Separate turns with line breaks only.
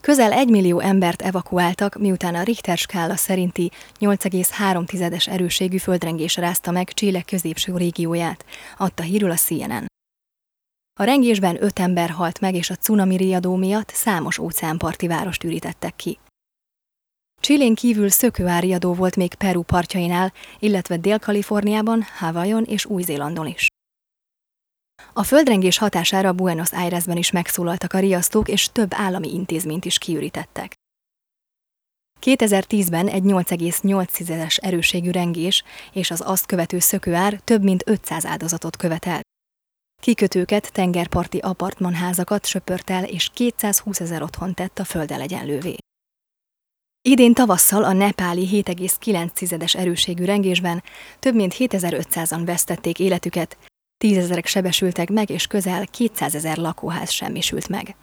Közel 1 millió embert evakuáltak, miután a Richter skála szerinti 8,3-es erősségű földrengés rázta meg Chile középső régióját, adta hírül a CNN. A rengésben 5 ember halt meg, és a cunami riadó miatt számos óceánparti várost ürítettek ki. Chilén kívül szökőárriadó volt még Peru partjainál, illetve Dél-Kaliforniában, Hawaiion és Új-Zélandon is. A földrengés hatására Buenos Airesben is megszólaltak a riasztók, és több állami intézményt is kiürítettek. 2010-ben egy 8,8-es erősségű rengés és az azt követő szökőár több mint 500 áldozatot követelt. Kikötőket, tengerparti apartmanházakat söpört el, és 220 000 otthont tett a földdel egyenlővé. Idén tavasszal a nepáli 7,9-es erősségű rengésben több mint 7500-an vesztették életüket, 10 000 sebesültek meg, és közel 200 000 lakóház semmisült meg.